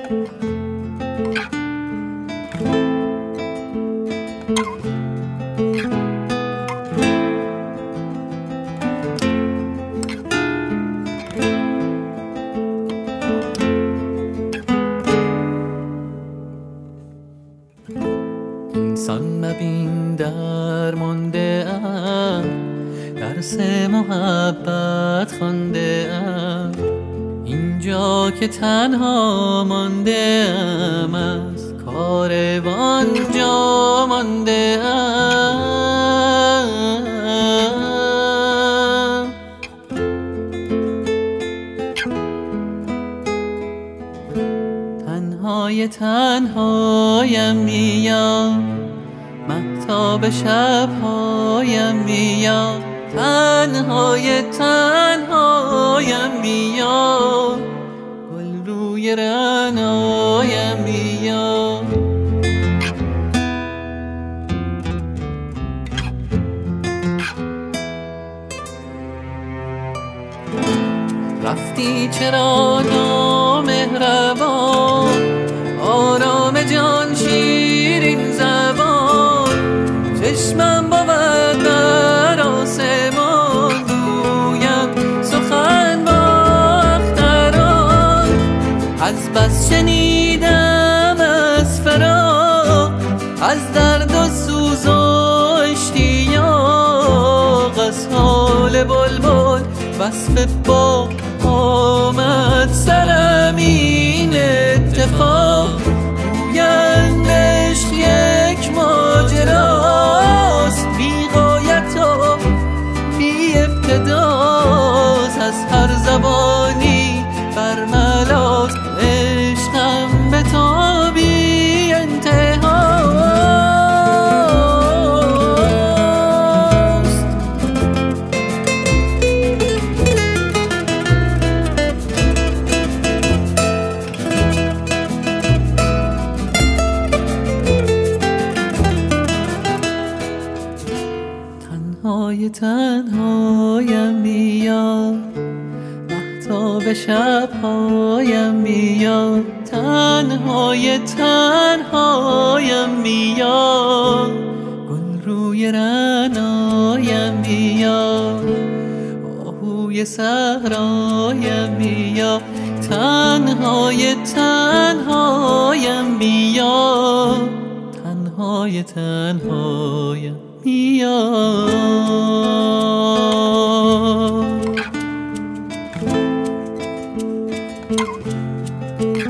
انسان مبین در مانده ام، درس محبت خوانده ام، اینجا که تنها مانده ام، از کاروان جا مانده ام. تنهایم میاد، مهتاب شبهایم میاد، تنهایم میاد، گل روی رعنایم میاد. رفتی چرا نامهربان، آرام جان شیرین زبان، چشمم بود بر آسمان، گویم سخن با اختران. از بس شنیدم از فراق، از درد و سوز و اشتیاق، از حال بلبل وصف باغ آمد سرم این اتفاق. گویند عشق یک ماجراست، بی غایت و بی ابتداست، از هر زبانی برملاست، عشقم به تا بی انتهاست. تنهایم میاد، مهتاب شبهایم میاد، تنهایم میاد، گل روی رعنایم میاد، آهوی صحرایم میاد، تنهایم میاد، تنهایم میاد.